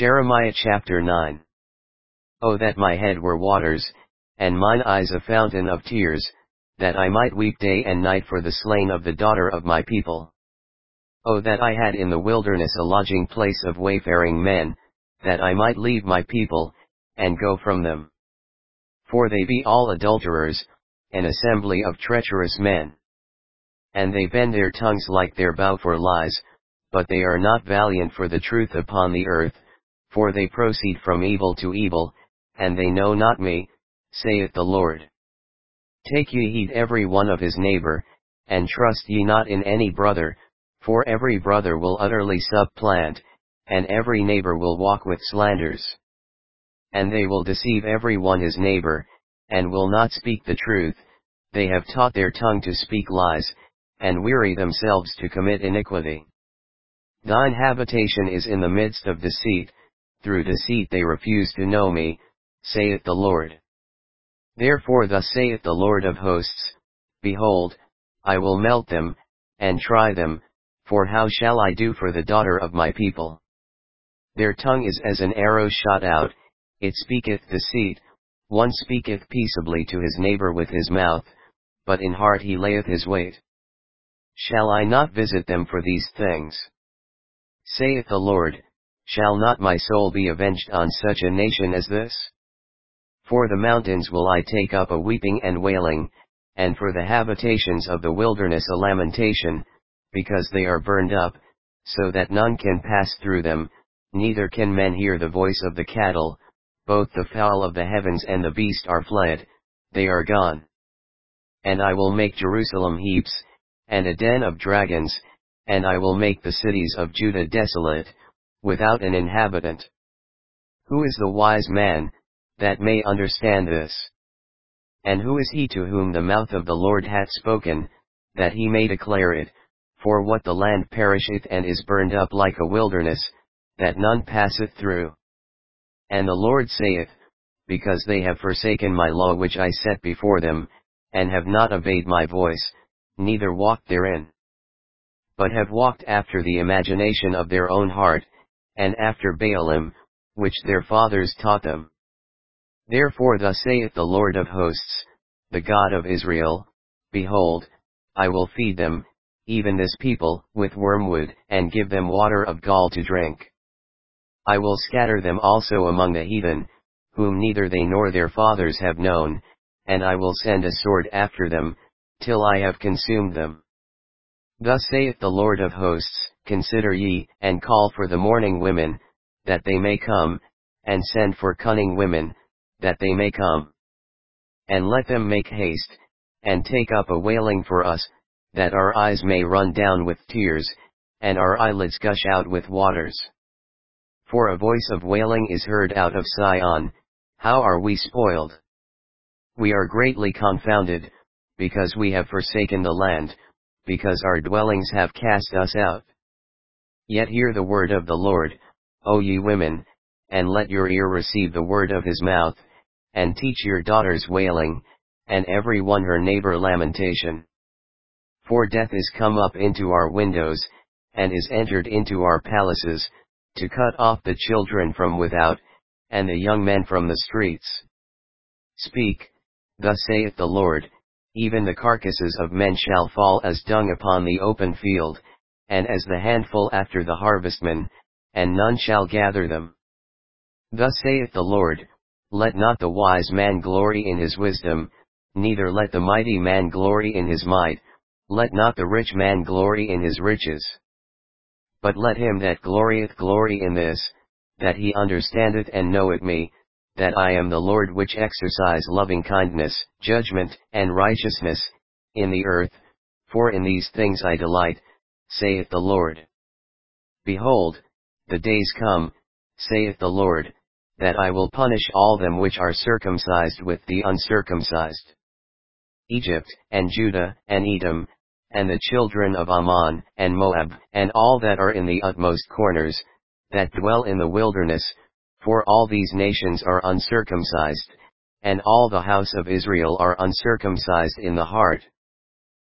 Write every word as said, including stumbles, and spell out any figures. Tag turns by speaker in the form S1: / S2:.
S1: Jeremiah chapter nine. Oh, that my head were waters, and mine eyes a fountain of tears, that I might weep day and night for the slain of the daughter of my people. Oh, that I had in the wilderness a lodging place of wayfaring men, that I might leave my people, and go from them. For they be all adulterers, an assembly of treacherous men. And they bend their tongues like their bow for lies, but they are not valiant for the truth upon the earth, for they proceed from evil to evil, and they know not me, saith the Lord. Take ye heed every one of his neighbor, and trust ye not in any brother, for every brother will utterly supplant, and every neighbor will walk with slanders. And they will deceive every one his neighbor, and will not speak the truth, they have taught their tongue to speak lies, and weary themselves to commit iniquity. Thine habitation is in the midst of deceit, through deceit they refuse to know me, saith the Lord. Therefore thus saith the Lord of hosts, Behold, I will melt them, and try them, for how shall I do for the daughter of my people? Their tongue is as an arrow shot out, it speaketh deceit, one speaketh peaceably to his neighbor with his mouth, but in heart he layeth his wait. Shall I not visit them for these things? Saith the Lord, shall not my soul be avenged on such a nation as this? For the mountains will I take up a weeping and wailing, and for the habitations of the wilderness a lamentation, because they are burned up, so that none can pass through them, neither can men hear the voice of the cattle, both the fowl of the heavens and the beast are fled, they are gone. And I will make Jerusalem heaps, and a den of dragons, and I will make the cities of Judah desolate, without an inhabitant. Who is the wise man, that may understand this? And who is he to whom the mouth of the Lord hath spoken, that he may declare it? For what the land perisheth and is burned up like a wilderness, that none passeth through. And the Lord saith, Because they have forsaken my law which I set before them, and have not obeyed my voice, neither walked therein, but have walked after the imagination of their own heart, and after Baalim, which their fathers taught them. Therefore thus saith the Lord of hosts, the God of Israel, Behold, I will feed them, even this people, with wormwood, and give them water of gall to drink. I will scatter them also among the heathen, whom neither they nor their fathers have known, and I will send a sword after them, till I have consumed them. Thus saith the Lord of hosts, Consider ye, and call for the mourning women, that they may come, and send for cunning women, that they may come. And let them make haste, and take up a wailing for us, that our eyes may run down with tears, and our eyelids gush out with waters. For a voice of wailing is heard out of Sion, how are we spoiled? We are greatly confounded, because we have forsaken the land, because our dwellings have cast us out. Yet hear the word of the Lord, O ye women, and let your ear receive the word of his mouth, and teach your daughters wailing, and every one her neighbor lamentation. For death is come up into our windows, and is entered into our palaces, to cut off the children from without, and the young men from the streets. Speak, thus saith the Lord, even the carcasses of men shall fall as dung upon the open field, and as the handful after the harvestman, and none shall gather them. Thus saith the Lord, Let not the wise man glory in his wisdom, neither let the mighty man glory in his might, let not the rich man glory in his riches. But let him that glorieth glory in this, that he understandeth and knoweth me, that I am the Lord which exercise loving kindness, judgment, and righteousness, in the earth, for in these things I delight, saith the Lord. Behold, the days come, saith the Lord, that I will punish all them which are circumcised with the uncircumcised. Egypt, and Judah, and Edom, and the children of Ammon, and Moab, and all that are in the utmost corners, that dwell in the wilderness, for all these nations are uncircumcised, and all the house of Israel are uncircumcised in the heart.